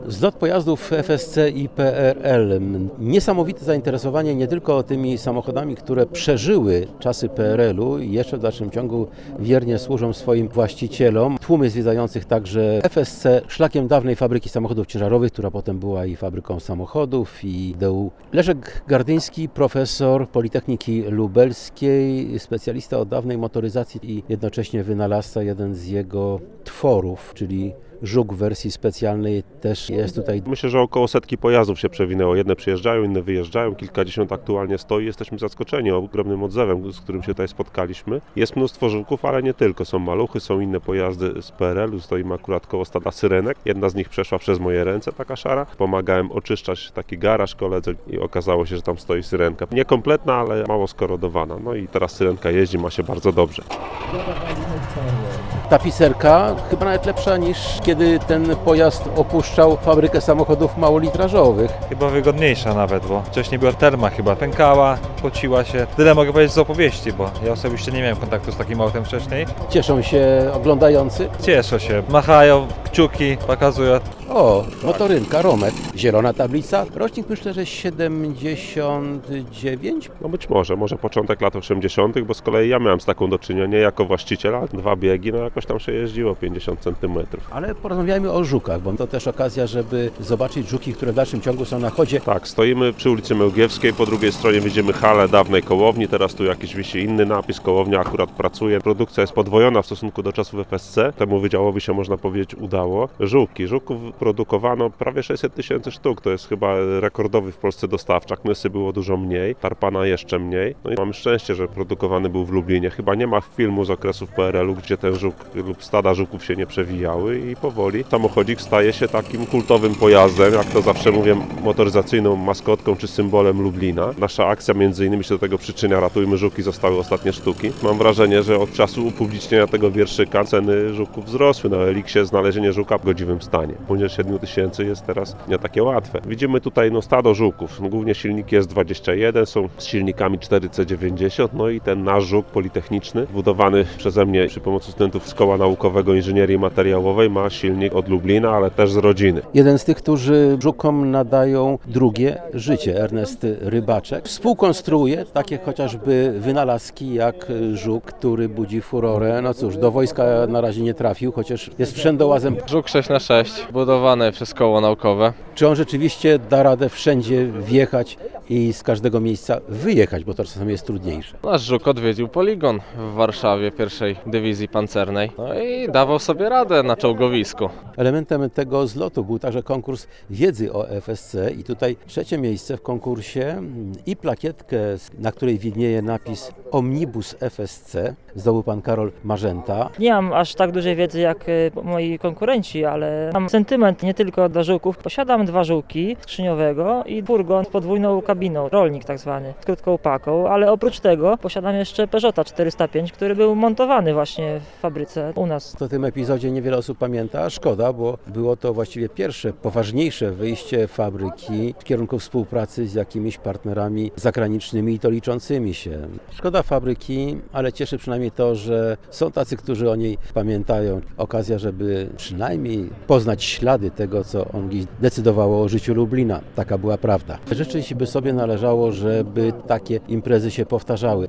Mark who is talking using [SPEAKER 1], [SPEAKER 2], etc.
[SPEAKER 1] Zlot pojazdów FSC i PRL. Niesamowite zainteresowanie nie tylko tymi samochodami, które przeżyły czasy PRL-u i jeszcze w dalszym ciągu wiernie służą swoim właścicielom. Tłumy zwiedzających także FSC szlakiem dawnej fabryki samochodów ciężarowych, która potem była i fabryką samochodów i DU. Leszek Gardyński, profesor Politechniki Lubelskiej, specjalista od dawnej motoryzacji i jednocześnie wynalazca jeden z jego tworów, czyli Żuk w wersji specjalnej też jest tutaj.
[SPEAKER 2] Myślę, że około setki pojazdów się przewinęło. Jedne przyjeżdżają, inne wyjeżdżają. Kilkadziesiąt aktualnie stoi. Jesteśmy zaskoczeni ogromnym odzewem, z którym się tutaj spotkaliśmy. Jest mnóstwo Żuków, ale nie tylko. Są maluchy, są inne pojazdy z PRL-u. Stoimy akurat koło stada syrenek. Jedna z nich przeszła przez moje ręce, taka szara. Pomagałem oczyszczać taki garaż koledze i okazało się, że tam stoi syrenka. Niekompletna, ale mało skorodowana. No i teraz syrenka jeździ, ma się bardzo dobrze.
[SPEAKER 1] Tapicerka chyba nawet lepsza niż kiedy ten pojazd opuszczał fabrykę samochodów małolitrażowych.
[SPEAKER 3] Chyba wygodniejsza nawet, bo wcześniej była terma, chyba pękała, pociła się. Tyle mogę powiedzieć z opowieści, bo ja osobiście nie miałem kontaktu z takim autem wcześniej.
[SPEAKER 1] Cieszą się oglądający.
[SPEAKER 3] Cieszę się, machają, kciuki pokazują.
[SPEAKER 1] O, motorynka, Romet, zielona tablica. Rocznik myślę, że 79.
[SPEAKER 2] No być może początek lat 80., bo z kolei ja miałem z taką do czynienia jako właściciel, a 2 biegi, no jakoś tam się jeździło 50 cm.
[SPEAKER 1] Ale porozmawiajmy o Żukach, bo to też okazja, żeby zobaczyć Żuki, które w dalszym ciągu są na chodzie.
[SPEAKER 2] Tak, stoimy przy ulicy Mełgiewskiej, po drugiej stronie widzimy halę dawnej Kołowni, teraz tu jakiś wisi inny napis, Kołownia akurat pracuje. Produkcja jest podwojona w stosunku do czasów FSC, temu wydziałowi się można powiedzieć udało. Żuków produkowano prawie 600 000 sztuk, to jest chyba rekordowy w Polsce dostawczak, Nysy było dużo mniej, Tarpana jeszcze mniej. No i mamy szczęście, że produkowany był w Lublinie. Chyba nie ma filmu z okresów PRL-u, gdzie ten Żuk lub stada Żuków się nie przewijały i powoli samochodzik staje się takim kultowym pojazdem, jak to zawsze mówię, motoryzacyjną maskotką czy symbolem Lublina. Nasza akcja między innymi się do tego przyczynia, Ratujmy Żuki, zostały ostatnie sztuki. Mam wrażenie, że od czasu upublicznienia tego wierszyka ceny Żuków wzrosły. Na Eliksie znalezienie Żuka w godziwym stanie. Poniżej 7 000 jest teraz nie takie łatwe. Widzimy tutaj stado Żuków. Głównie silniki S21 są z silnikami 4C90, no i ten nasz Żuk politechniczny, budowany przeze mnie przy pomocy studentów z Koła Naukowego Inżynierii Materiałowej, ma silnik od Lublina, ale też z rodziny.
[SPEAKER 1] Jeden z tych, którzy Żukom nadają drugie życie, Ernest Rybaczek, współkonstruuje takie chociażby wynalazki jak Żuk, który budzi furorę. No cóż, do wojska na razie nie trafił, chociaż jest wszędołazem.
[SPEAKER 4] Żuk 6x6, budowany przez Koło Naukowe.
[SPEAKER 1] Czy on rzeczywiście da radę wszędzie wjechać i z każdego miejsca wyjechać, bo to czasami jest trudniejsze?
[SPEAKER 4] Nasz Żuk odwiedził poligon w Warszawie pierwszej dywizji pancernej. No i dawał sobie radę na czołgowisku.
[SPEAKER 1] Elementem tego zlotu był także konkurs wiedzy o FSC i tutaj trzecie miejsce w konkursie i plakietkę, na której widnieje napis Omnibus FSC, zdobył pan Karol Marzęta.
[SPEAKER 5] Nie mam aż tak dużej wiedzy jak moi konkurenci, ale mam sentyment nie tylko do Żuków. Posiadam 2 Żuki skrzyniowego i furgon z podwójną kabiną, rolnik tak zwany, z krótką paką, ale oprócz tego posiadam jeszcze Peugeota 405, który był montowany właśnie w fabryce u nas.
[SPEAKER 1] O tym epizodzie niewiele osób pamięta, a szkoda, bo było to właściwie pierwsze, poważniejsze wyjście fabryki w kierunku współpracy z jakimiś partnerami zagranicznymi i to liczącymi się. Szkoda fabryki, ale cieszy przynajmniej to, że są tacy, którzy o niej pamiętają. Okazja, żeby przynajmniej poznać ślady tego, co on decydowało o życiu Lublina. Taka była prawda. Życzyć by sobie należało, żeby takie imprezy się powtarzały.